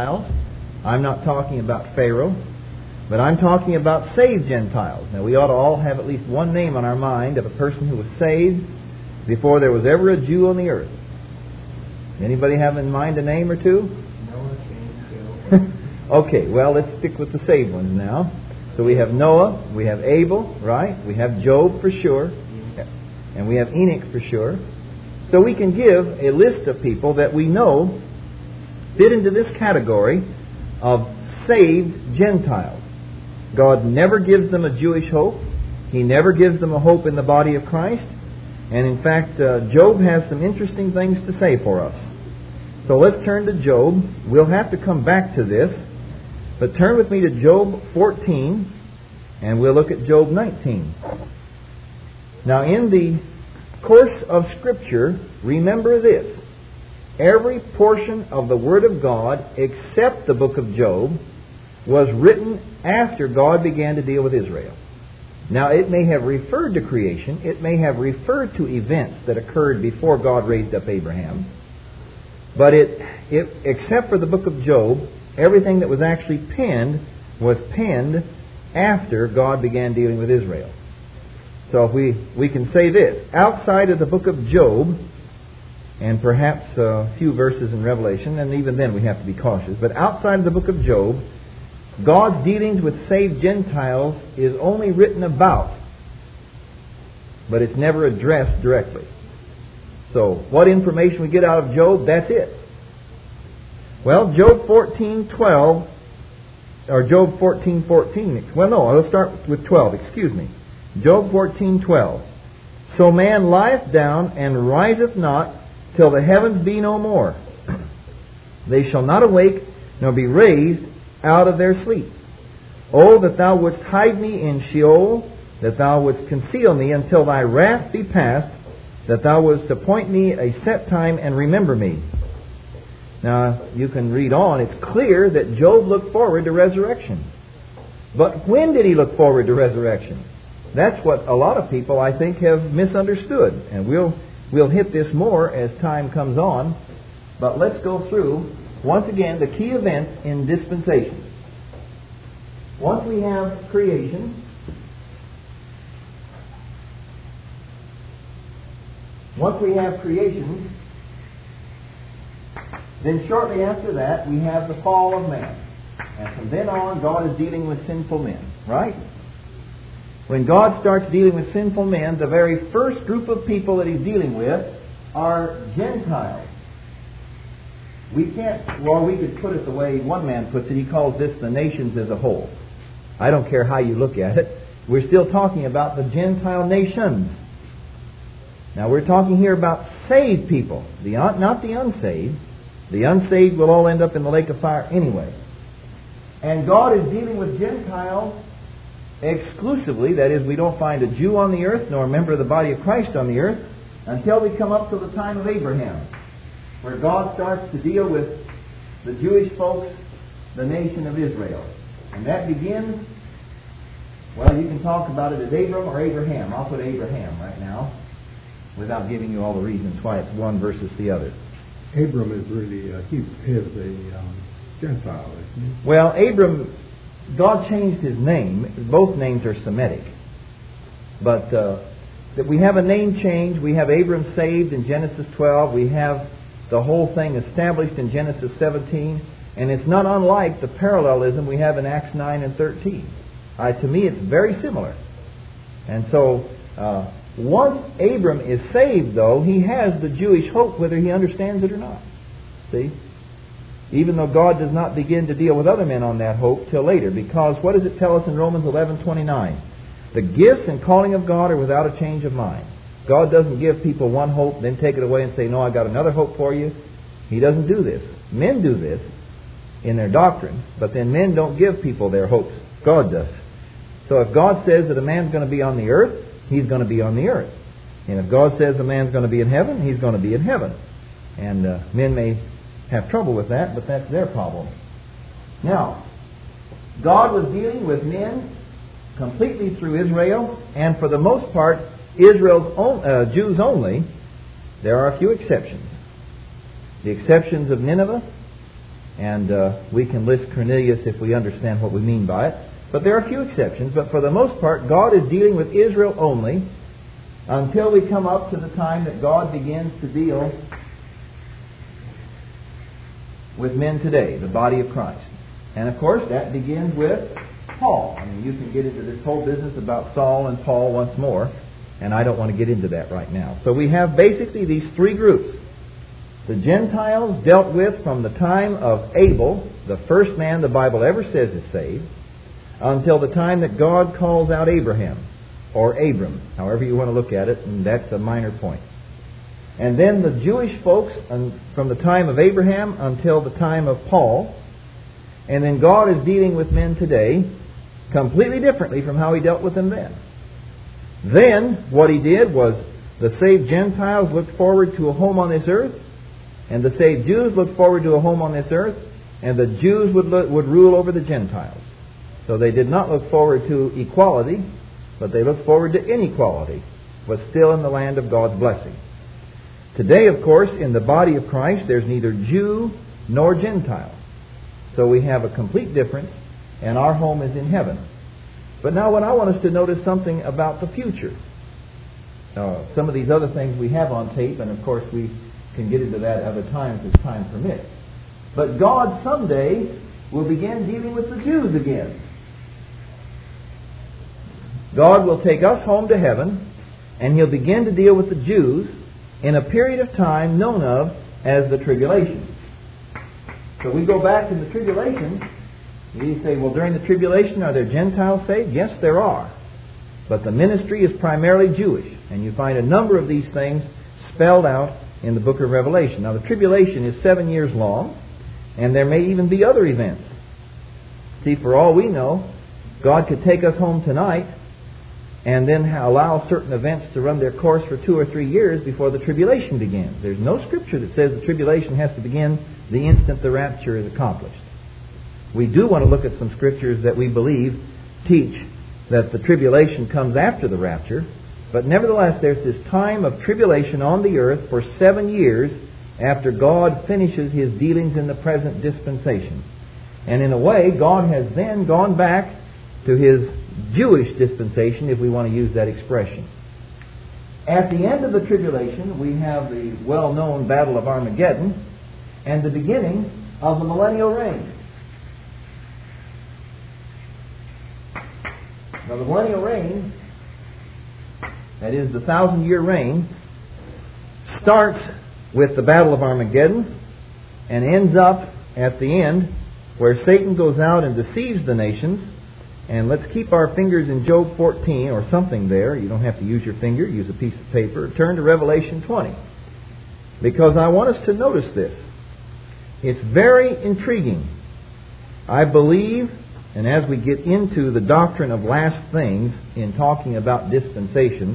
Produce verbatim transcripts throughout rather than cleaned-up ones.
I'm not talking about Pharaoh, but I'm talking about saved Gentiles. Now, we ought to all have at least one name on our mind of a person who was saved before there was ever a Jew on the earth. Anybody have in mind a name or two? Noah, Cain, Okay, well, let's stick with the saved ones now. So we have Noah, we have Abel, right? We have Job for sure, and we have Enoch for sure. So we can give a list of people that we know fit into this category of saved Gentiles. God never gives them a Jewish hope. He never gives them a hope in the body of Christ. And in fact, uh, Job has some interesting things to say for us. So let's turn to Job. We'll have to come back to this. But turn with me to Job fourteen, and we'll look at Job nineteen. Now, in the course of Scripture, remember this. Every portion of the Word of God, except the book of Job, was written after God began to deal with Israel. Now, it may have referred to creation. It may have referred to events that occurred before God raised up Abraham. But it, it, except for the book of Job, everything that was actually penned was penned after God began dealing with Israel. So if we, we can say this. Outside of the book of Job, and perhaps a few verses in Revelation, and even then we have to be cautious, but outside of the book of Job, God's dealings with saved Gentiles is only written about, but it's never addressed directly. So, what information we get out of Job, that's it. Well, Job fourteen twelve, or Job fourteen fourteen. Well, no, let's start with twelve, excuse me. Job fourteen twelve. So man lieth down and riseth not till the heavens be no more. They shall not awake nor be raised out of their sleep. Oh, that thou wouldst hide me in Sheol, that thou wouldst conceal me until thy wrath be past, that thou wouldst appoint me a set time and remember me. Now, you can read on. It's clear that Job looked forward to resurrection. But when did he look forward to resurrection? That's what a lot of people, I think, have misunderstood. And we'll, we'll hit this more as time comes on. But let's go through, once again, the key events in dispensation. Once we have creation, once we have creation, then shortly after that we have the fall of man. And from then on, God is dealing with sinful men, right? When God starts dealing with sinful men, the very first group of people that He's dealing with are Gentiles. We can't, well, we could put it the way one man puts it. He calls this the nations as a whole. I don't care how you look at it. We're still talking about the Gentile nations. Now, we're talking here about saved people, the un, not the unsaved. The unsaved will all end up in the lake of fire anyway. And God is dealing with Gentiles exclusively. That is, we don't find a Jew on the earth nor a member of the body of Christ on the earth until we come up to the time of Abraham, where God starts to deal with the Jewish folks, the nation of Israel. And that begins, well, you can talk about it as Abram or Abraham. I'll put Abraham right now, without giving you all the reasons why it's one versus the other. Abram is really, uh, he is a um, Gentile, isn't he? Well, Abram, God changed his name. Both names are Semitic. But uh, that we have a name change. We have Abram saved in Genesis twelve. We have the whole thing established in Genesis seventeen. And it's not unlike the parallelism we have in Acts nine and thirteen. Uh, to me, it's very similar. And so, uh, once Abram is saved, though, he has the Jewish hope whether he understands it or not. See? Even though God does not begin to deal with other men on that hope till later. Because what does it tell us in Romans eleven twenty-nine? The gifts and calling of God are without a change of mind. God doesn't give people one hope, then take it away and say, no, I've got another hope for you. He doesn't do this. Men do this in their doctrine, but then men don't give people their hopes. God does. So if God says that a man's going to be on the earth, he's going to be on the earth. And if God says a man's going to be in heaven, he's going to be in heaven. And uh, men may have trouble with that, but that's their problem. Now, God was dealing with men completely through Israel, and for the most part, Israel's own, uh, Jews only. There are a few exceptions. The exceptions of Nineveh And uh, we can list Cornelius if we understand what we mean by it. But there are a few exceptions. But for the most part, God is dealing with Israel only until we come up to the time that God begins to deal with men today, the body of Christ. And of course, that begins with Paul. I mean, you can get into this whole business about Saul and Paul once more, and I don't want to get into that right now. So we have basically these three groups. The Gentiles dealt with from the time of Abel, the first man the Bible ever says is saved, until the time that God calls out Abraham, or Abram, however you want to look at it, and that's a minor point. And then the Jewish folks from the time of Abraham until the time of Paul. And then God is dealing with men today completely differently from how He dealt with them then. Then what He did was the saved Gentiles looked forward to a home on this earth, and the saved Jews looked forward to a home on this earth, and the Jews would, look, would rule over the Gentiles. So they did not look forward to equality, but they looked forward to inequality, but still in the land of God's blessing. Today, of course, in the body of Christ, there's neither Jew nor Gentile. So we have a complete difference, and our home is in heaven. But now what I want us to notice something about the future. Uh, some of these other things we have on tape, and of course we can get into that other times as time permits. But God someday will begin dealing with the Jews again. God will take us home to heaven, and He'll begin to deal with the Jews in a period of time known of as the tribulation. So we go back in the tribulation, you say, well, during the tribulation, are there Gentiles saved? Yes, there are. But the ministry is primarily Jewish. And you find a number of these things spelled out in the book of Revelation. Now, the tribulation is seven years long, and there may even be other events. See, for all we know, God could take us home tonight and then allow certain events to run their course for two or three years before the tribulation begins. There's no scripture that says the tribulation has to begin the instant the rapture is accomplished. We do want to look at some scriptures that we believe teach that the tribulation comes after the rapture, but nevertheless there's this time of tribulation on the earth for seven years after God finishes His dealings in the present dispensation. And in a way, God has then gone back to His Jewish dispensation, if we want to use that expression. At the end of the tribulation, we have the well-known Battle of Armageddon and the beginning of the millennial reign. Now, the millennial reign, that is the thousand-year reign, starts with the Battle of Armageddon and ends up at the end where Satan goes out and deceives the nations. And let's keep our fingers in Job fourteen or something there. You don't have to use your finger. Use a piece of paper. Turn to Revelation twenty. Because I want us to notice this. It's very intriguing. I believe, and as we get into the doctrine of last things in talking about dispensations,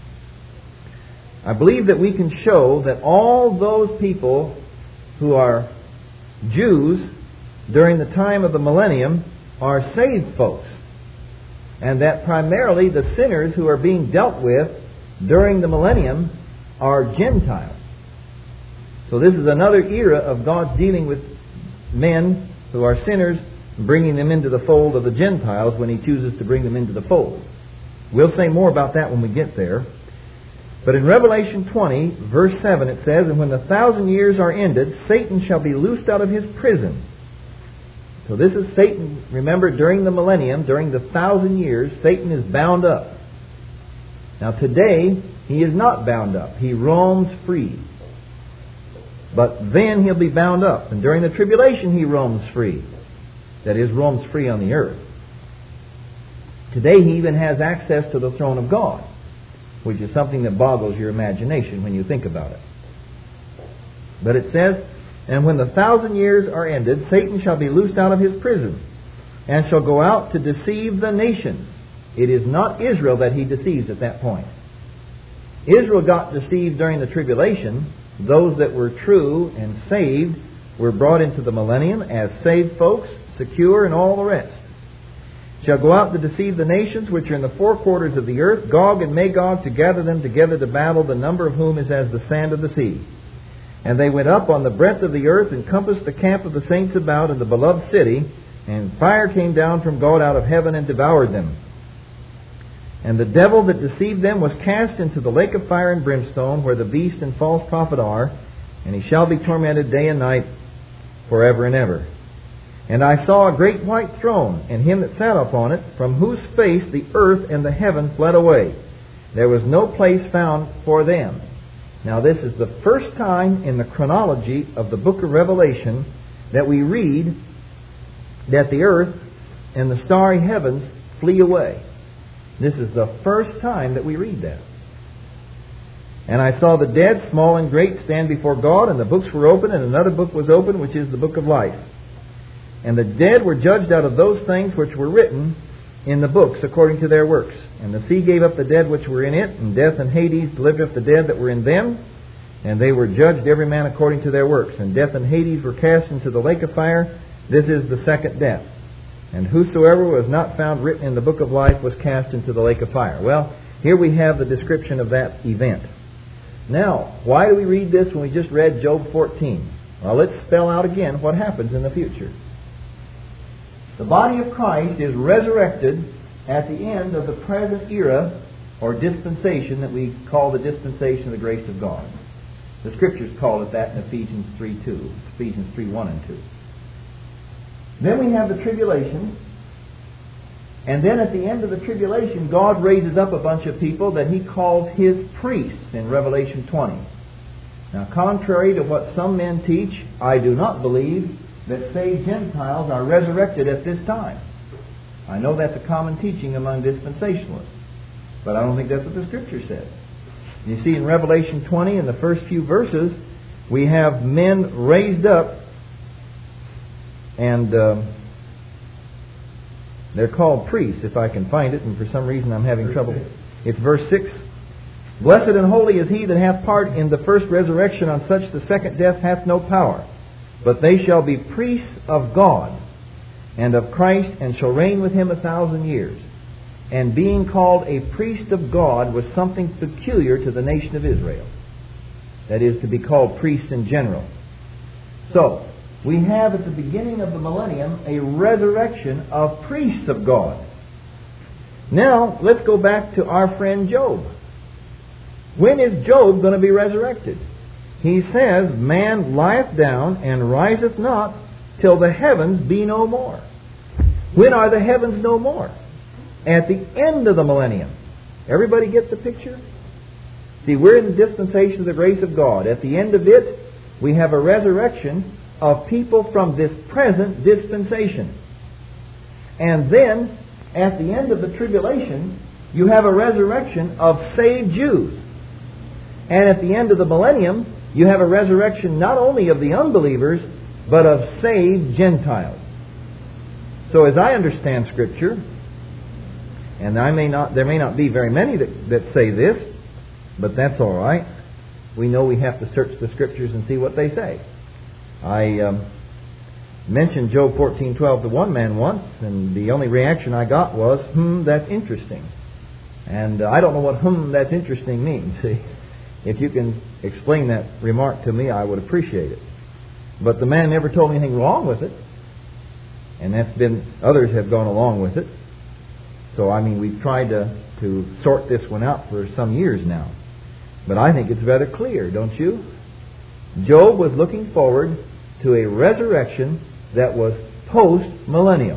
I believe that we can show that all those people who are Jews during the time of the millennium are saved folks. And that primarily the sinners who are being dealt with during the millennium are Gentiles. So this is another era of God's dealing with men who are sinners, bringing them into the fold of the Gentiles when He chooses to bring them into the fold. We'll say more about that when we get there. But in Revelation twenty, verse seven, it says, "And when the thousand years are ended, Satan shall be loosed out of his prison." So this is Satan. Remember, during the millennium, during the thousand years, Satan is bound up. Now today, he is not bound up. He roams free. But then he'll be bound up. And during the tribulation, he roams free. That is, roams free on the earth. Today, he even has access to the throne of God, which is something that boggles your imagination when you think about it. But it says, "And when the thousand years are ended, Satan shall be loosed out of his prison, and shall go out to deceive the nations." It is not Israel that he deceives at that point. Israel got deceived during the tribulation. Those that were true and saved were brought into the millennium as saved folks, secure, and all the rest. "Shall go out to deceive the nations which are in the four quarters of the earth, Gog and Magog, to gather them together to battle, the number of whom is as the sand of the sea. And they went up on the breadth of the earth, and compassed the camp of the saints about in the beloved city, and fire came down from God out of heaven and devoured them. And the devil that deceived them was cast into the lake of fire and brimstone, where the beast and false prophet are, and he shall be tormented day and night forever and ever. And I saw a great white throne, and him that sat upon it, from whose face the earth and the heaven fled away. There was no place found for them. Now this is the first time in the chronology of the book of Revelation that we read that the earth and the starry heavens flee away. This is the first time that we read that. And I saw the dead, small and great, stand before God, and the books were opened, and another book was opened, which is the book of life. And the dead were judged out of those things which were written in the books according to their works. And the sea gave up the dead which were in it, and death and Hades delivered up the dead that were in them. And they were judged every man according to their works. And death and Hades were cast into the lake of fire. This is the second death. And whosoever was not found written in the book of life was cast into the lake of fire. Well, here we have the description of that event. Now, why do we read this when we just read Job fourteen? Well, let's spell out again what happens in the future. The body of Christ is resurrected at the end of the present era or dispensation that we call the dispensation of the grace of God. The Scriptures call it that in Ephesians three two, Ephesians three one and two. Then we have the tribulation, and then at the end of the tribulation, God raises up a bunch of people that He calls His priests in Revelation twenty. Now, contrary to what some men teach, I do not believe that saved Gentiles are resurrected at this time. I know that's a common teaching among dispensationalists, but I don't think that's what the Scripture says. You see, in Revelation twenty, in the first few verses, we have men raised up, and uh, they're called priests, if I can find it, and for some reason I'm having trouble. It's verse six. Blessed and holy is he that hath part in the first resurrection. On such the second death hath no power. But they shall be priests of God and of Christ, and shall reign with Him a thousand years. And being called a priest of God was something peculiar to the nation of Israel. That is, to be called priests in general. So, we have at the beginning of the millennium a resurrection of priests of God. Now, let's go back to our friend Job. When is Job going to be resurrected? He says, man lieth down and riseth not till the heavens be no more. When are the heavens no more? At the end of the millennium. Everybody get the picture? See, we're in the dispensation of the grace of God. At the end of it, we have a resurrection of people from this present dispensation. And then, at the end of the tribulation, you have a resurrection of saved Jews. And at the end of the millennium, you have a resurrection not only of the unbelievers, but of saved Gentiles. So as I understand Scripture, and I may not, there may not be very many that, that say this, but that's all right. We know we have to search the Scriptures and see what they say. I um, mentioned Job fourteen twelve to one man once, and the only reaction I got was, hmm, that's interesting. And uh, I don't know what hmm, that's interesting means. See, if you can explain that remark to me, I would appreciate it. But the man never told me anything wrong with it. And that's been, others have gone along with it. So, I mean, we've tried to, to sort this one out for some years now. But I think it's rather clear, don't you? Job was looking forward to a resurrection that was post-millennial.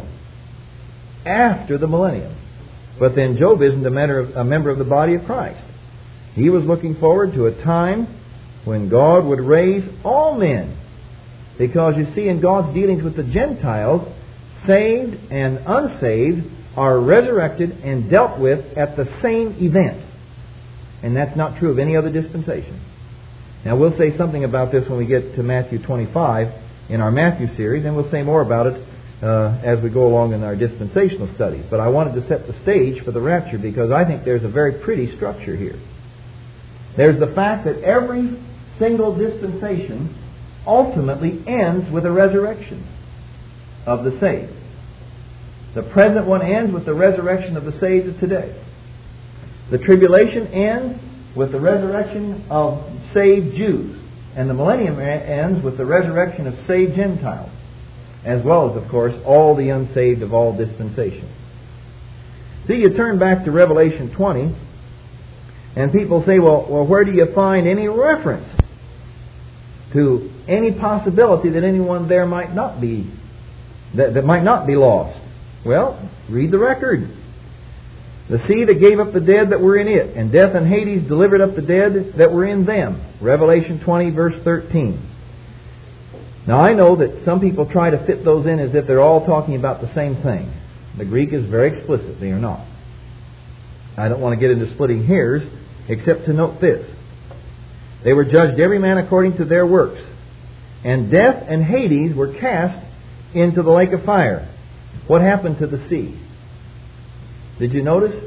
After the millennium. But then Job isn't a member of, a member of the body of Christ. He was looking forward to a time when God would raise all men. Because you see, in God's dealings with the Gentiles, saved and unsaved are resurrected and dealt with at the same event. And that's not true of any other dispensation. Now, we'll say something about this when we get to Matthew twenty-five in our Matthew series, and we'll say more about it uh, as we go along in our dispensational studies. But I wanted to set the stage for the rapture because I think there's a very pretty structure here. There's the fact that every single dispensation ultimately ends with a resurrection of the saved. The present one ends with the resurrection of the saved of today. The tribulation ends with the resurrection of saved Jews. And the millennium ends with the resurrection of saved Gentiles, as well as, of course, all the unsaved of all dispensations. See, you turn back to Revelation twenty, and people say, well, well, where do you find any reference to any possibility that anyone there might not be, that, that might not be lost? Well, read the record. The sea that gave up the dead that were in it, and death and Hades delivered up the dead that were in them. Revelation twenty, verse thirteen. Now, I know that some people try to fit those in as if they're all talking about the same thing. The Greek is very explicit. They are not. I don't want to get into splitting hairs, except to note this. They were judged every man according to their works. And death and Hades were cast into the lake of fire. What happened to the sea? Did you notice?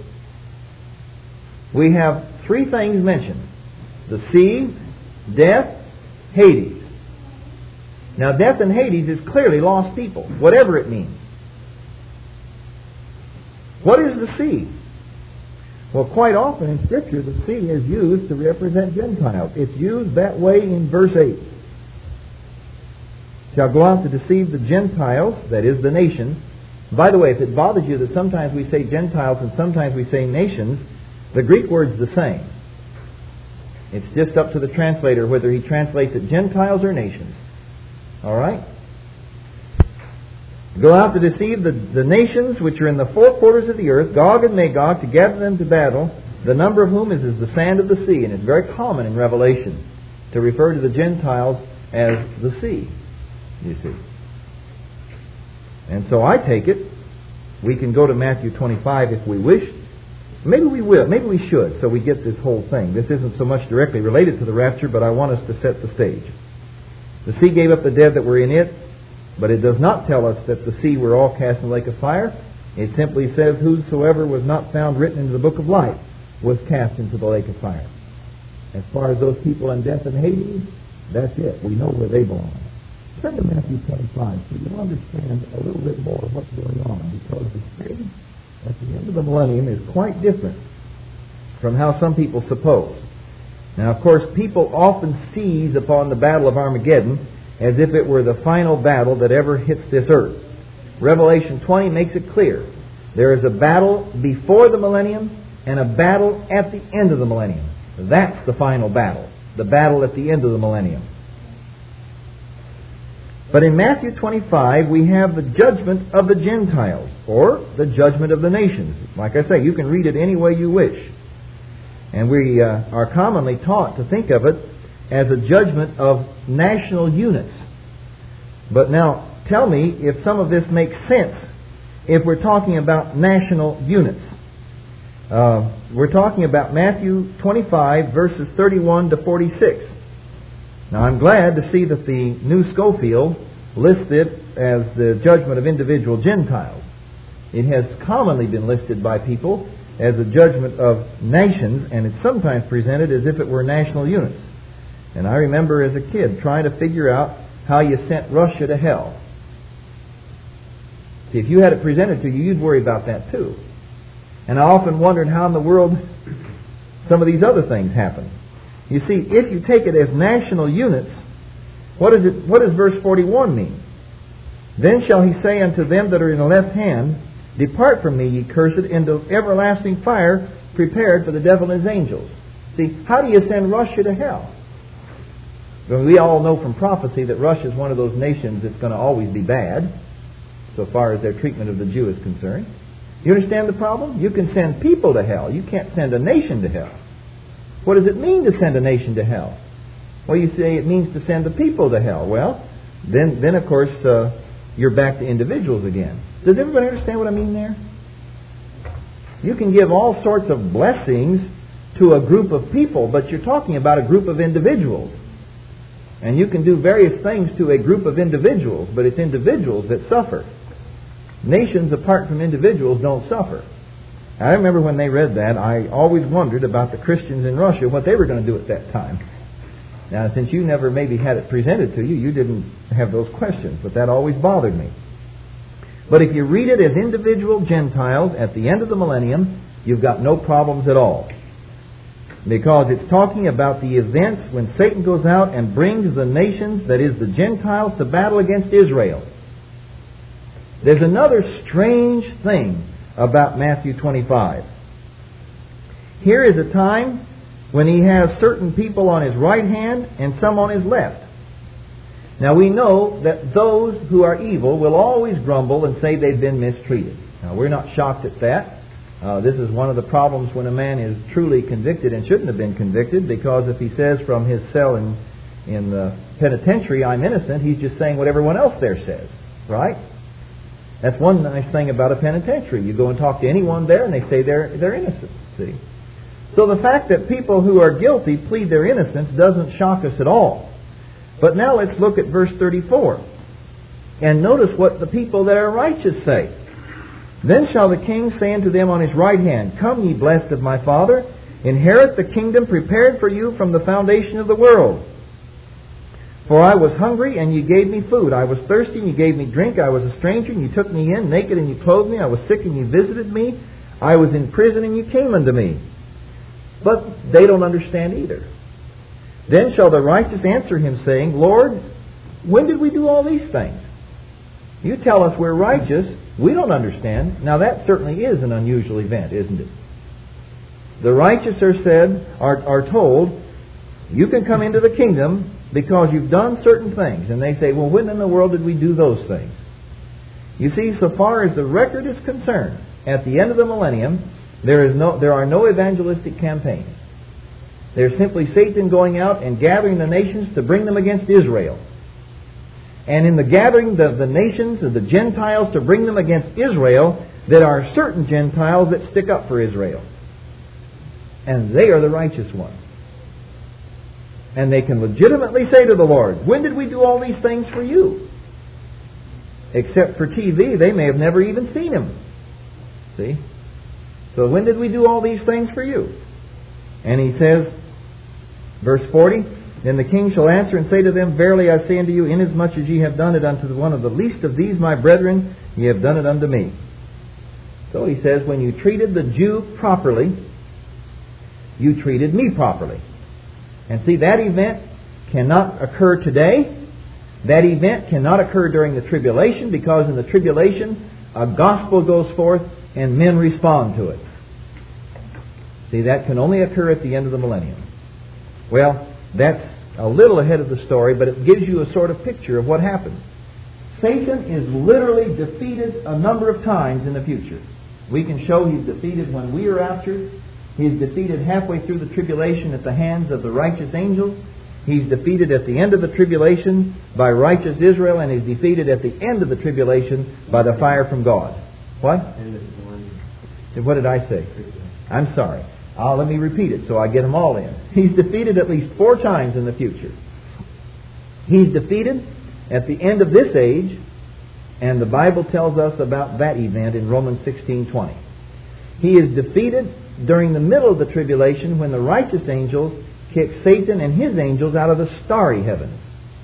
We have three things mentioned. The sea, death, Hades. Now, death and Hades is clearly lost people, whatever it means. What is the sea? Well, quite often in Scripture, the sea is used to represent Gentiles. It's used that way in verse eight. Shall go out to deceive the Gentiles, that is, the nations. By the way, if it bothers you that sometimes we say Gentiles and sometimes we say nations, the Greek word's the same. It's just up to the translator whether he translates it Gentiles or nations. All right? Go out to deceive the, the nations which are in the four quarters of the earth, Gog and Magog, to gather them to battle, the number of whom is as the sand of the sea. And it's very common in Revelation to refer to the Gentiles as the sea, you see. And so I take it, we can go to Matthew twenty-five if we wish. Maybe we will, maybe we should, so we get this whole thing. This isn't so much directly related to the rapture, but I want us to set the stage. The sea gave up the dead that were in it, but it does not tell us that the sea were all cast in the lake of fire. It simply says, whosoever was not found written into the book of life was cast into the lake of fire. As far as those people in death and Hades, that's it. We know where they belong. Turn to Matthew twenty-five so you'll understand a little bit more of what's going on, because the stage at the end of the millennium is quite different from how some people suppose. Now, of course, people often seize upon the Battle of Armageddon as if it were the final battle that ever hits this earth. Revelation twenty makes it clear. There is a battle before the millennium and a battle at the end of the millennium. That's the final battle, the battle at the end of the millennium. But in Matthew twenty-five, we have the judgment of the Gentiles, or the judgment of the nations. Like I say, you can read it any way you wish. And we uh, are commonly taught to think of it as a judgment of national units. But now, tell me if some of this makes sense if we're talking about national units. Uh, we're talking about Matthew twenty-five, verses thirty-one to forty-six. Now, I'm glad to see that the New Schofield lists it as the judgment of individual Gentiles. It has commonly been listed by people as a judgment of nations, and it's sometimes presented as if it were national units. And I remember as a kid trying to figure out how you sent Russia to hell. See, if you had it presented to you, you'd worry about that too. And I often wondered how in the world some of these other things happen. You see, if you take it as national units, what is it? What does verse forty-one mean? Then shall he say unto them that are in the left hand, Depart from me, ye cursed, into everlasting fire prepared for the devil and his angels. See, how do you send Russia to hell? Well, we all know from prophecy that Russia is one of those nations that's going to always be bad, so far as their treatment of the Jew is concerned. You understand the problem? You can send people to hell. You can't send a nation to hell. What does it mean to send a nation to hell? Well, you say it means to send the people to hell. Well, then, then of course, uh, you're back to individuals again. Does everybody understand what I mean there? You can give all sorts of blessings to a group of people, but you're talking about a group of individuals. And you can do various things to a group of individuals, but it's individuals that suffer. Nations apart from individuals don't suffer. I remember when they read that, I always wondered about the Christians in Russia, what they were going to do at that time. Now, since you never maybe had it presented to you, you didn't have those questions, but that always bothered me. But if you read it as individual Gentiles at the end of the millennium, you've got no problems at all. because it's talking about the events when Satan goes out and brings the nations, that is the Gentiles, to battle against Israel. There's another strange thing about Matthew twenty-five. Here is a time when he has certain people on his right hand and some on his left. Now we know that those who are evil will always grumble and say they've been mistreated. Now we're not shocked at that. Uh, this is one of the problems when a man is truly convicted and shouldn't have been convicted, because if he says from his cell in, in the penitentiary, I'm innocent, he's just saying what everyone else there says. Right? That's one nice thing about a penitentiary. You go and talk to anyone there and they say they're, they're innocent. See? So the fact that people who are guilty plead their innocence doesn't shock us at all. But now let's look at verse thirty-four. And notice what the people that are righteous say. Then shall the king say unto them on his right hand, Come, ye blessed of my Father, inherit the kingdom prepared for you from the foundation of the world. For I was hungry, and ye gave me food. I was thirsty, and ye gave me drink. I was a stranger, and ye took me in. Naked, and ye clothed me. I was sick, and ye visited me. I was in prison, and ye came unto me. But they don't understand either. Then shall the righteous answer him, saying, Lord, when did we do all these things? You tell us we're righteous. We don't understand. Now that certainly is an unusual event, isn't it? The righteous are said, are, are told, you can come into the kingdom because you've done certain things. And they say, well, when in the world did we do those things? You see, so far as the record is concerned, at the end of the millennium, there is no, there are no evangelistic campaigns. There's simply Satan going out and gathering the nations to bring them against Israel. And in the gathering the, the nations of the Gentiles to bring them against Israel, there are certain Gentiles that stick up for Israel. And they are the righteous ones. And they can legitimately say to the Lord, when did we do all these things for you? Except for T V, they may have never even seen Him. See? So when did we do all these things for you? And he says, verse forty, Then the king shall answer and say to them, Verily I say unto you, inasmuch as ye have done it unto one of the least of these my brethren, ye have done it unto me. So he says, when you treated the Jew properly, you treated me properly. And see, that event cannot occur today. That event cannot occur during the tribulation, because in the tribulation, a gospel goes forth and men respond to it. See, that can only occur at the end of the millennium. Well, that's a little ahead of the story, but it gives you a sort of picture of what happens. Satan is literally defeated a number of times in the future. We can show he's defeated when we are raptured. He's defeated halfway through the tribulation at the hands of the righteous angels. He's defeated at the end of the tribulation by righteous Israel, and he's defeated at the end of the tribulation by the fire from God. What? What did I say? I'm sorry. Uh, let me repeat it so I get them all in. He's defeated at least four times in the future. He's defeated at the end of this age, and the Bible tells us about that event in Romans sixteen twenty. He is defeated during the middle of the tribulation when the righteous angels kick Satan and his angels out of the starry heavens.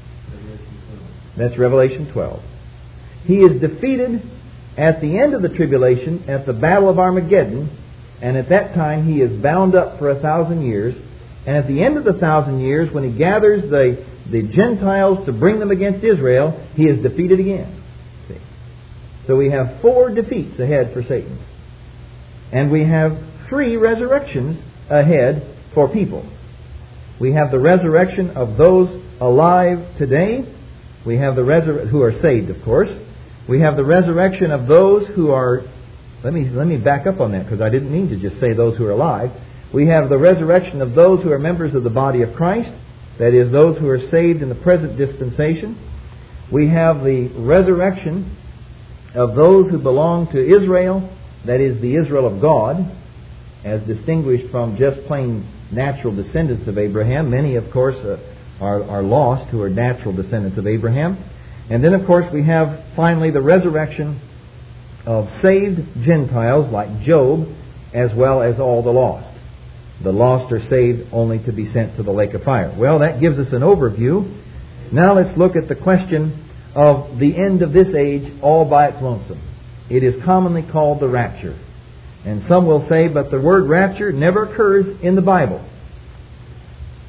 That's Revelation twelve. He is defeated at the end of the tribulation at the Battle of Armageddon, and at that time he is bound up for a thousand years. And at the end of the thousand years, when he gathers the, the Gentiles to bring them against Israel, he is defeated again. See? So we have four defeats ahead for Satan. And we have three resurrections ahead for people. We have the resurrection of those alive today. We have the resur- who are saved, of course. We have the resurrection of those who are... Let me let me back up on that, because I didn't mean to just say those who are alive. We have the resurrection of those who are members of the body of Christ. That is, those who are saved in the present dispensation. We have the resurrection of those who belong to Israel. That is, the Israel of God, as distinguished from just plain natural descendants of Abraham. Many, of course, uh, are, are lost who are natural descendants of Abraham. And then, of course, we have finally the resurrection of saved Gentiles like Job, as well as all the lost. The lost are saved only to be sent to the lake of fire. Well, that gives us an overview. Now let's look at the question of the end of this age all by its lonesome. It is commonly called the rapture. And some will say, but the word rapture never occurs in the Bible.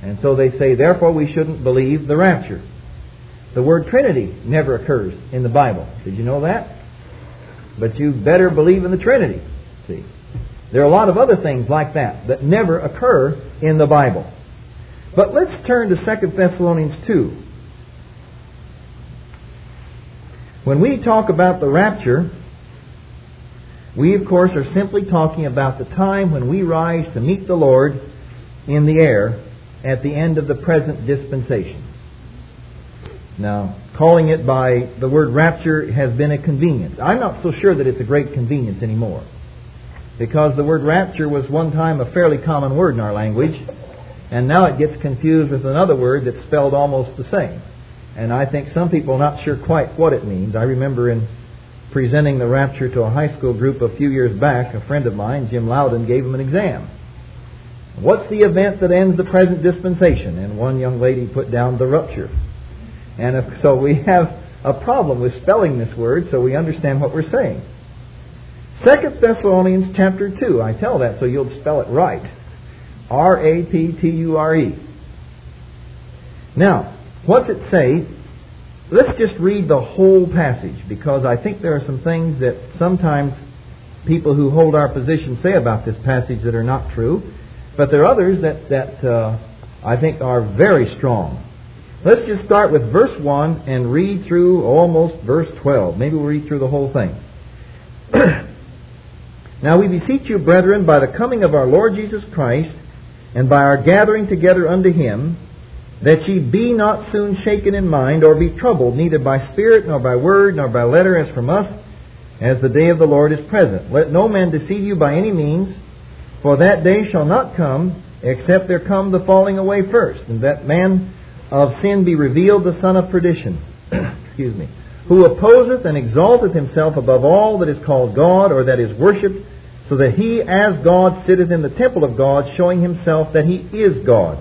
And so they say, therefore we shouldn't believe the rapture. The word Trinity never occurs in the Bible. Did you know that? But you better believe in the Trinity. See, there are a lot of other things like that that never occur in the Bible. But let's turn to Second Thessalonians two. When we talk about the rapture, we of course are simply talking about the time when we rise to meet the Lord in the air at the end of the present dispensation. Now, calling it by the word rapture has been a convenience. I'm not so sure that it's a great convenience anymore, because the word rapture was one time a fairly common word in our language, and now it gets confused with another word that's spelled almost the same. And I think some people are not sure quite what it means. I remember in presenting the rapture to a high school group a few years back, a friend of mine, Jim Loudon, gave them an exam. What's the event that ends the present dispensation? And one young lady put down the rupture. And if, so we have a problem with spelling this word, so we understand what we're saying. Second Thessalonians chapter two. I tell that so you'll spell it right. R A P T U R E. Now, what's it say? Let's just read the whole passage, because I think there are some things that sometimes people who hold our position say about this passage that are not true. But there are others that, that uh, I think are very strong. Let's just start with verse one and read through almost verse twelve. Maybe we'll read through the whole thing. Now we beseech you, brethren, by the coming of our Lord Jesus Christ, and by our gathering together unto Him, that ye be not soon shaken in mind, or be troubled, neither by spirit, nor by word, nor by letter, as from us, as the day of the Lord is present. Let no man deceive you by any means, for that day shall not come, except there come the falling away first, and that man of sin be revealed, the son of perdition, excuse me, who opposeth and exalteth himself above all that is called God, or that is worshipped, so that he as God sitteth in the temple of God, showing himself that he is God.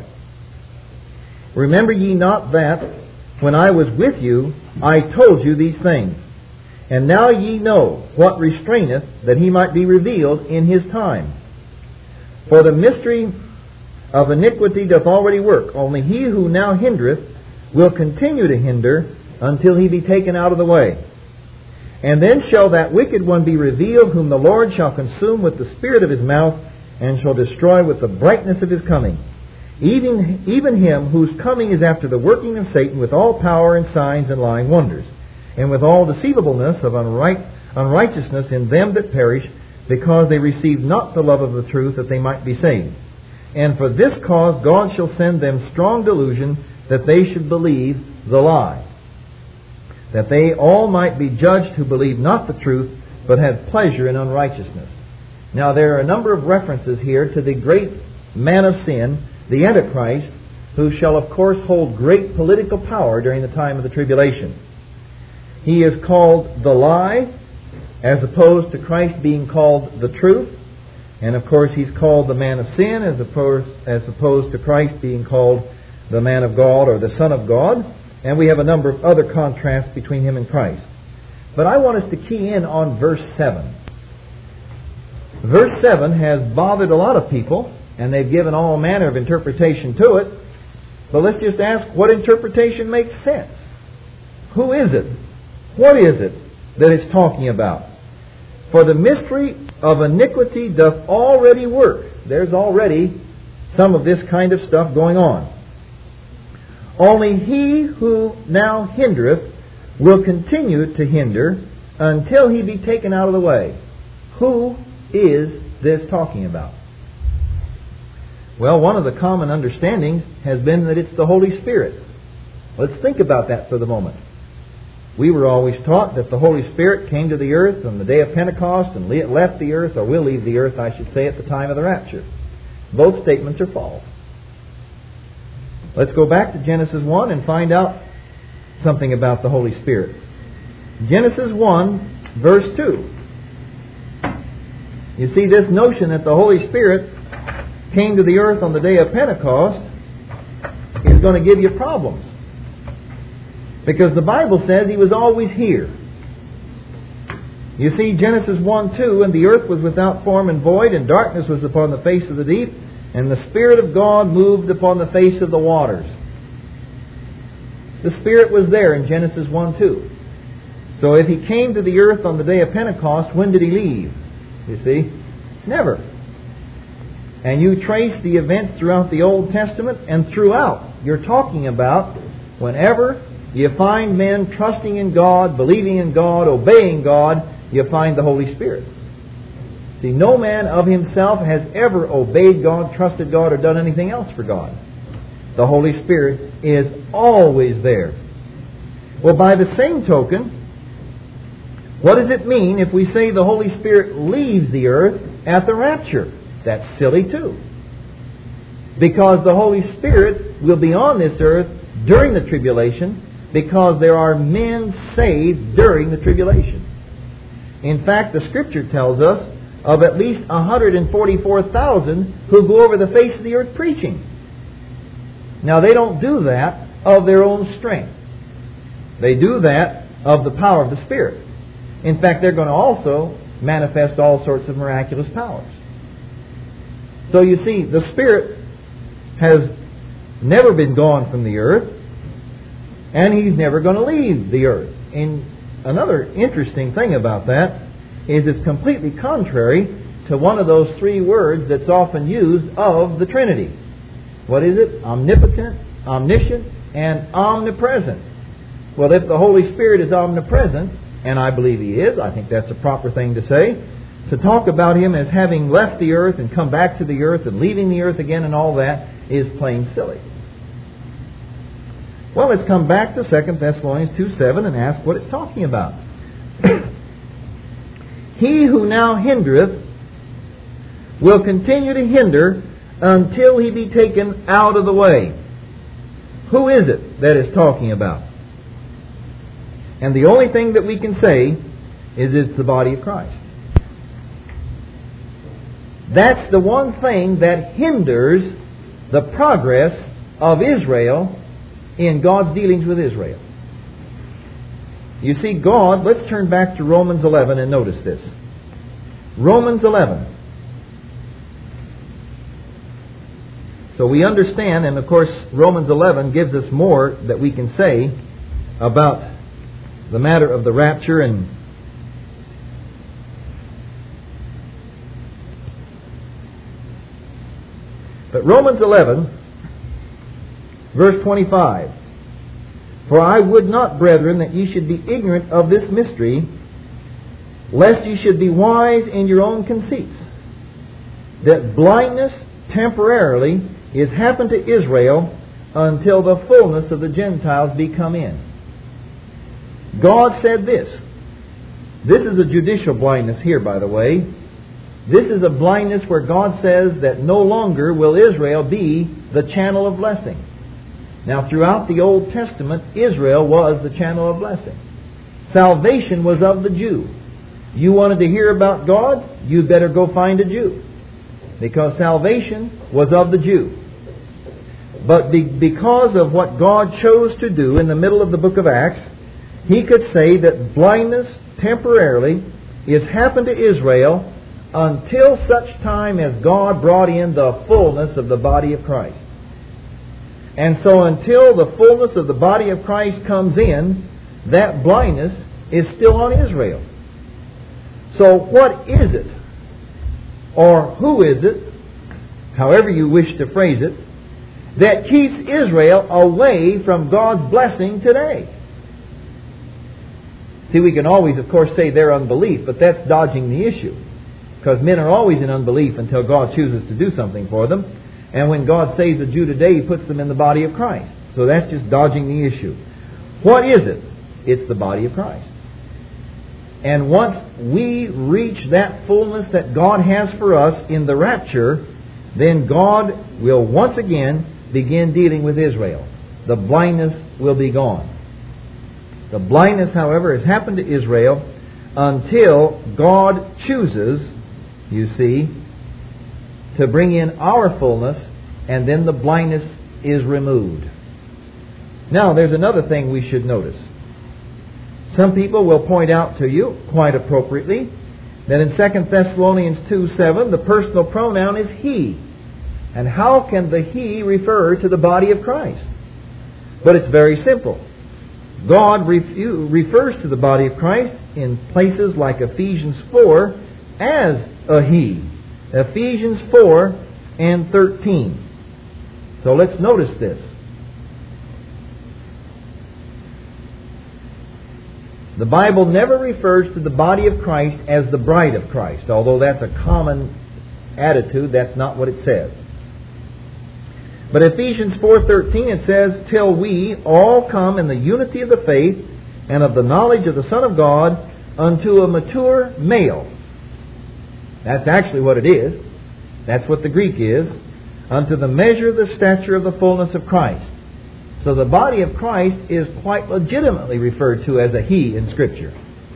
Remember ye not that, when I was with you, I told you these things. And now ye know what restraineth, that he might be revealed in his time. For the mystery of iniquity doth already work. Only he who now hindereth will continue to hinder until he be taken out of the way. And then shall that wicked one be revealed, whom the Lord shall consume with the spirit of his mouth, and shall destroy with the brightness of his coming. Even, even him whose coming is after the working of Satan, with all power and signs and lying wonders, and with all deceivableness of unright, unrighteousness in them that perish, because they receive not the love of the truth, that they might be saved. And for this cause God shall send them strong delusion, that they should believe the lie, that they all might be judged who believe not the truth, but have pleasure in unrighteousness. Now there are a number of references here to the great man of sin, the Antichrist, who shall of course hold great political power during the time of the tribulation. He is called the lie, as opposed to Christ being called the truth. And of course he's called the man of sin, as opposed, as opposed to Christ being called the man of God or the Son of God. And we have a number of other contrasts between him and Christ. But I want us to key in on verse seven. Verse seven has bothered a lot of people, and they've given all manner of interpretation to it. But let's just ask, what interpretation makes sense? Who is it? What is it that it's talking about? For the mystery of iniquity doth already work. There's already some of this kind of stuff going on. Only he who now hindereth will continue to hinder until he be taken out of the way. Who is this talking about? Well, one of the common understandings has been that it's the Holy Spirit. Let's think about that for the moment. We were always taught that the Holy Spirit came to the earth on the day of Pentecost and left the earth, or will leave the earth, I should say, at the time of the rapture. Both statements are false. Let's go back to Genesis one and find out something about the Holy Spirit. Genesis one, verse two. You see, this notion that the Holy Spirit came to the earth on the day of Pentecost is going to give you problems. Because the Bible says He was always here. You see, Genesis one two, and the earth was without form and void, and darkness was upon the face of the deep, And the Spirit of God moved upon the face of the waters. The Spirit was there in Genesis one two. So if He came to the earth on the day of Pentecost, when did He leave? You see? Never. And you trace the events throughout the Old Testament, and throughout, you're talking about whenever you find men trusting in God, believing in God, obeying God, you find the Holy Spirit. See, no man of himself has ever obeyed God, trusted God, or done anything else for God. The Holy Spirit is always there. Well, by the same token, what does it mean if we say the Holy Spirit leaves the earth at the rapture? That's silly too. Because the Holy Spirit will be on this earth during the tribulation, because there are men saved during the tribulation. In fact, the Scripture tells us of at least one hundred forty-four thousand who go over the face of the earth preaching. Now, they don't do that of their own strength. They do that of the power of the Spirit. In fact, they're going to also manifest all sorts of miraculous powers. So you see, the Spirit has never been gone from the earth, and He's never going to leave the earth. And another interesting thing about that is it's completely contrary to one of those three words that's often used of the Trinity. What is it? Omnipotent, omniscient, and omnipresent. Well, if the Holy Spirit is omnipresent, and I believe He is, I think that's a proper thing to say, to talk about Him as having left the earth and come back to the earth and leaving the earth again and all that is plain silly. Well, let's come back to Second Thessalonians two seven and ask what it's talking about. He who now hindereth will continue to hinder until he be taken out of the way. Who is it that is talking about? And the only thing that we can say is it's the body of Christ. That's the one thing that hinders the progress of Israel in God's dealings with Israel. You see, God, let's turn back to Romans eleven and notice this. Romans eleven. So we understand, and of course Romans eleven gives us more that we can say about the matter of the rapture. And but Romans eleven, verse twenty-five. For I would not, brethren, that ye should be ignorant of this mystery, lest ye should be wise in your own conceits, that blindness temporarily is happened to Israel until the fullness of the Gentiles be come in. God said this. This is a judicial blindness here, by the way. This is a blindness where God says that no longer will Israel be the channel of blessing. Now, throughout the Old Testament, Israel was the channel of blessing. Salvation was of the Jew. You wanted to hear about God? You'd better go find a Jew. Because salvation was of the Jew. But be, because of what God chose to do in the middle of the book of Acts, He could say that blindness temporarily is happened to Israel until such time as God brought in the fullness of the body of Christ. And so until the fullness of the body of Christ comes in, that blindness is still on Israel. So what is it, or who is it, however you wish to phrase it, that keeps Israel away from God's blessing today? See, we can always, of course, say their unbelief, but that's dodging the issue. Because men are always in unbelief until God chooses to do something for them. And when God saves a Jew today, He puts them in the body of Christ. So that's just dodging the issue. What is it? It's the body of Christ. And once we reach that fullness that God has for us in the rapture, then God will once again begin dealing with Israel. The blindness will be gone. The blindness, however, has happened to Israel until God chooses, you see, to bring in our fullness, and then the blindness is removed. Now, there's another thing we should notice. Some people will point out to you, quite appropriately, that in Second Thessalonians two seven, the personal pronoun is he. And how can the he refer to the body of Christ? But it's very simple. God refu- refers to the body of Christ in places like Ephesians four as a he. Ephesians four and thirteen. So let's notice this. The Bible never refers to the body of Christ as the bride of Christ, although that's a common attitude. That's not what it says. But Ephesians four thirteen, it says, "Till we all come in the unity of the faith and of the knowledge of the Son of God unto a mature male." That's actually what it is. That's what the Greek is. Unto the measure of the stature of the fullness of Christ. So the body of Christ is quite legitimately referred to as a he in Scripture.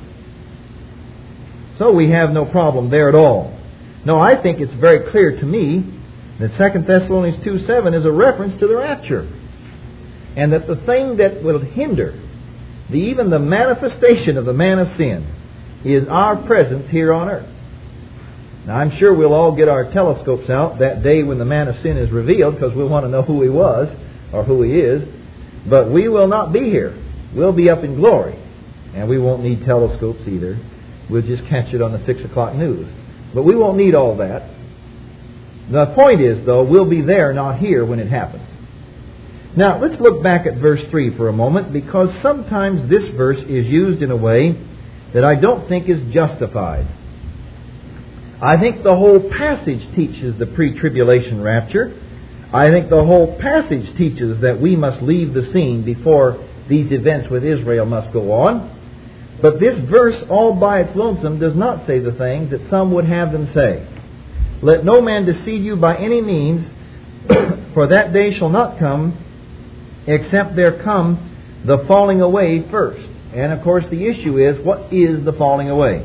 So we have no problem there at all. No, I think it's very clear to me that Second Thessalonians two seven is a reference to the rapture. And that the thing that will hinder the, even the manifestation of the man of sin is our presence here on earth. Now, I'm sure we'll all get our telescopes out that day when the man of sin is revealed, because we'll want to know who he was or who he is. But we will not be here. We'll be up in glory. And we won't need telescopes either. We'll just catch it on the six o'clock news. But we won't need all that. The point is, though, we'll be there, not here, when it happens. Now, let's look back at verse three for a moment, because sometimes this verse is used in a way that I don't think is justified. I think the whole passage teaches the pre-tribulation rapture. I think the whole passage teaches that we must leave the scene before these events with Israel must go on. But this verse all by its lonesome does not say the things that some would have them say. "Let no man deceive you by any means, for that day shall not come, except there come the falling away first." And of course the issue is, what is the falling away?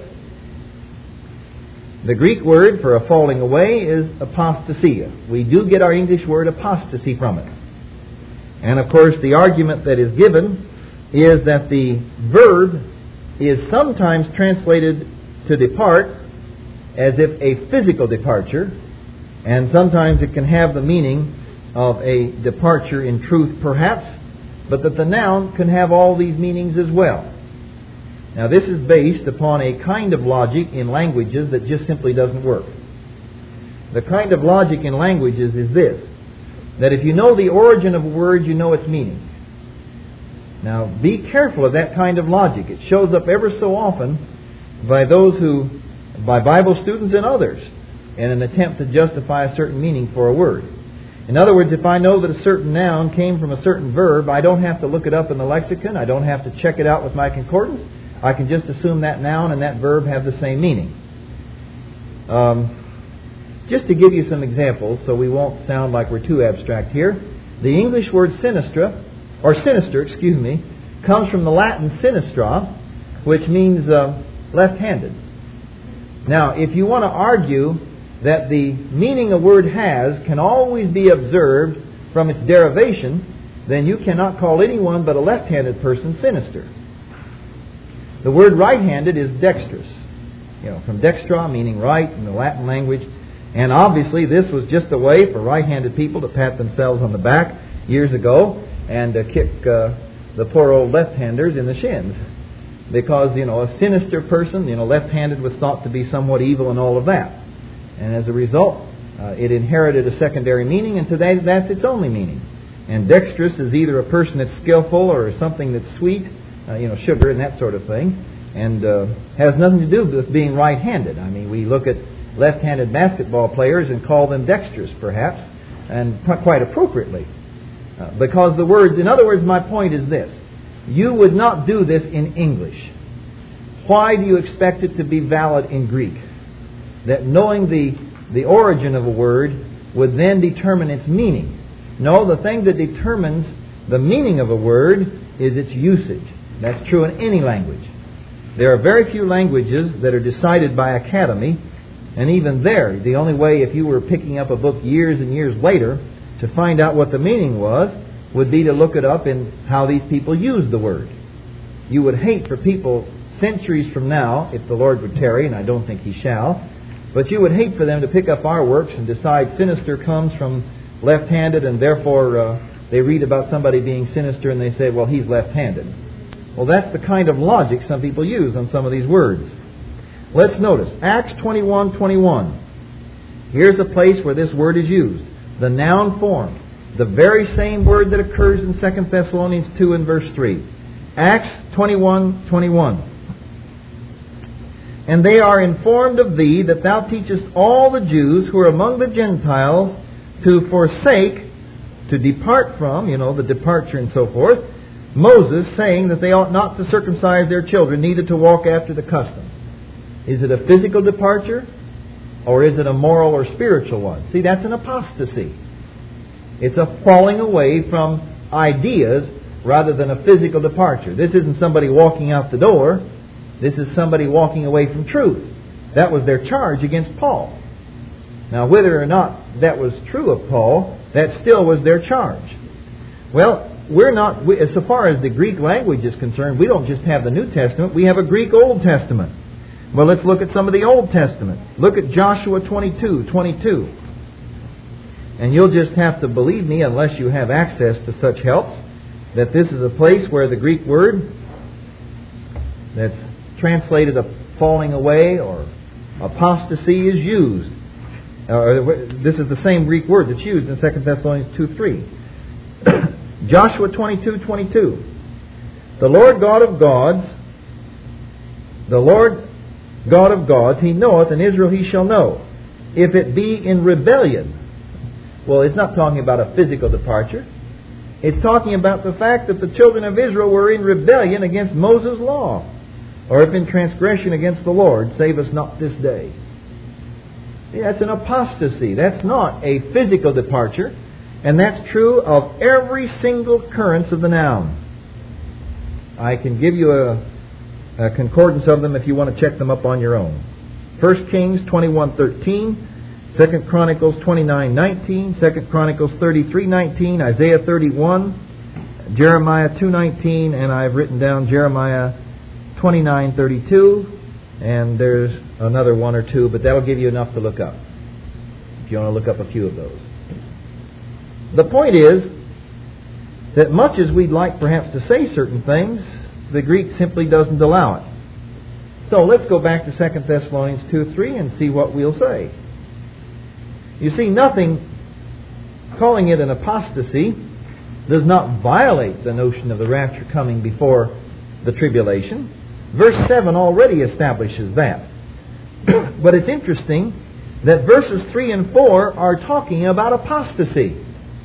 The Greek word for a falling away is apostasia. We do get our English word apostasy from it. And of course the argument that is given is that the verb is sometimes translated to depart as if a physical departure, and sometimes it can have the meaning of a departure in truth perhaps, but that the noun can have all these meanings as well. Now this is based upon a kind of logic in languages that just simply doesn't work. The kind of logic in languages is this, that if you know the origin of a word, you know its meaning. Now be careful of that kind of logic. It shows up ever so often by those who, by Bible students and others, in an attempt to justify a certain meaning for a word. In other words, if I know that a certain noun came from a certain verb, I don't have to look it up in the lexicon. I don't have to check it out with my concordance. I can just assume that noun and that verb have the same meaning. Um, just to give you some examples, so we won't sound like we're too abstract here, the English word sinistra, or sinister, excuse me, comes from the Latin sinistra, which means uh, left-handed. Now, if you want to argue that the meaning a word has can always be observed from its derivation, then you cannot call anyone but a left-handed person sinister. The word right-handed is dexterous, you know, from dextra, meaning right in the Latin language. And obviously this was just a way for right-handed people to pat themselves on the back years ago and uh, kick uh, the poor old left-handers in the shins. Because, you know, a sinister person, you know, left-handed was thought to be somewhat evil and all of that. And as a result, uh, it inherited a secondary meaning, and today that's its only meaning. And dexterous is either a person that's skillful or something that's sweet, Uh, you know, sugar and that sort of thing, and uh, has nothing to do with being right-handed. I mean, we look at left-handed basketball players and call them dexterous, perhaps, and quite appropriately. Uh, because the words, in other words, my point is this. You would not do this in English. Why do you expect it to be valid in Greek? That knowing the, the origin of a word would then determine its meaning. No, the thing that determines the meaning of a word is its usage. That's true in any language. There are very few languages that are decided by academy, and even there, the only way, if you were picking up a book years and years later to find out what the meaning was, would be to look it up in how these people used the word. You would hate for people centuries from now, if the Lord would tarry, and I don't think He shall, But you would hate for them to pick up our works and decide sinister comes from left-handed, and therefore uh, they read about somebody being sinister and they say, well, he's left-handed. Well, that's the kind of logic some people use on some of these words. Let's notice Acts twenty-one twenty-one. Here's a place where this word is used. The noun form. The very same word that occurs in Second Thessalonians two and verse three. Acts twenty-one twenty-one. And they are informed of thee that thou teachest all the Jews who are among the Gentiles to forsake, to depart from, you know, the departure and so forth, Moses, saying that they ought not to circumcise their children, neither to walk after the custom. Is it a physical departure, or is it a moral or spiritual one? See, that's an apostasy. It's a falling away from ideas rather than a physical departure. This isn't somebody walking out the door. This is somebody walking away from truth. That was their charge against Paul. Now, whether or not that was true of Paul, that still was their charge. Well, we're not, we, as far as the Greek language is concerned, we don't just have the New Testament, we have a Greek Old Testament. Well, let's look at some of the Old Testament. Look at Joshua twenty-two twenty-two. And you'll just have to believe me, unless you have access to such helps, that this is a place where the Greek word that's translated a falling away or apostasy is used. Uh, this is the same Greek word that's used in Second Thessalonians two three. Joshua twenty-two twenty-two. The Lord God of gods, the Lord God of gods, He knoweth, and Israel He shall know, if it be in rebellion. Well, it's not talking about a physical departure. It's talking about the fact that the children of Israel were in rebellion against Moses' law, or if in transgression against the Lord, save us not this day. Yeah, that's an apostasy. That's not a physical departure. And that's true of every single occurrence of the noun. I can give you a, a concordance of them if you want to check them up on your own. First Kings twenty-one thirteen, Second Chronicles twenty-nine nineteen, Second Chronicles thirty-three nineteen, Isaiah thirty-one, Jeremiah two nineteen, and I've written down Jeremiah twenty-nine thirty-two, and there's another one or two, but that'll give you enough to look up if you want to look up a few of those. The point is that much as we'd like perhaps to say certain things, the Greek simply doesn't allow it. So let's go back to Second Thessalonians two three and see what we'll say. You see, nothing, calling it an apostasy, does not violate the notion of the rapture coming before the tribulation. Verse seven already establishes that. But it's interesting that verses three and four are talking about apostasy.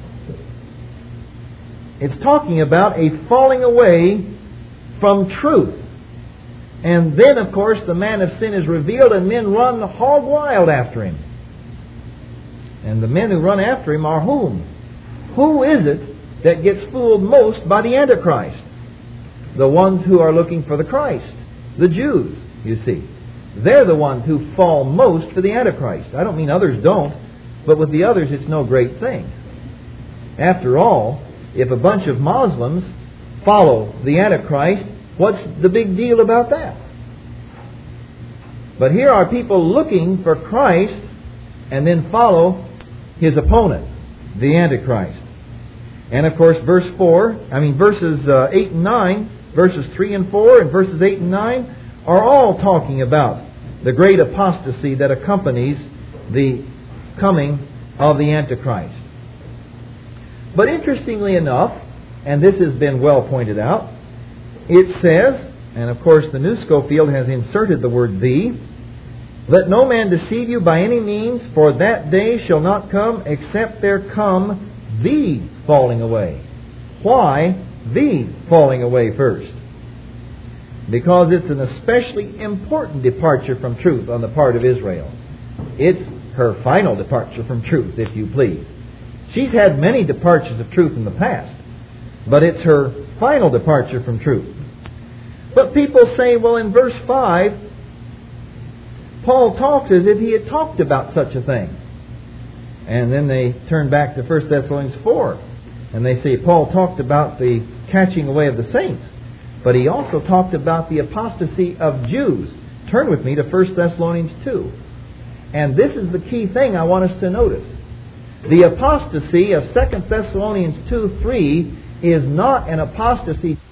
It's talking about a falling away from truth. And then, of course, the man of sin is revealed and men run hog wild after him. And the men who run after him are whom? Who is it that gets fooled most by the Antichrist? The ones who are looking for the Christ. The Jews, you see. They're the ones who fall most for the Antichrist. I don't mean others don't, but with the others it's no great thing. After all, if a bunch of Muslims follow the Antichrist, what's the big deal about that? But here are people looking for Christ and then follow his opponent, the Antichrist. And of course, verse four, I mean verses uh, eight and nine, verses three and four, and verses eight and nine are all talking about the great apostasy that accompanies the coming of the Antichrist. But interestingly enough, and this has been well pointed out, it says, and of course the New Schofield has inserted the word "thee," let no man deceive you by any means, for that day shall not come except there come the falling away. Why the falling away first? Because it's an especially important departure from truth on the part of Israel. It's her final departure from truth, if you please. She's had many departures of truth in the past, but it's her final departure from truth. But people say, well, in verse five, Paul talks as if he had talked about such a thing. And then they turn back to First Thessalonians four, and they say Paul talked about the catching away of the saints, but he also talked about the apostasy of Jews. Turn with me to First Thessalonians two. And this is the key thing I want us to notice. The apostasy of Second Thessalonians two three is not an apostasy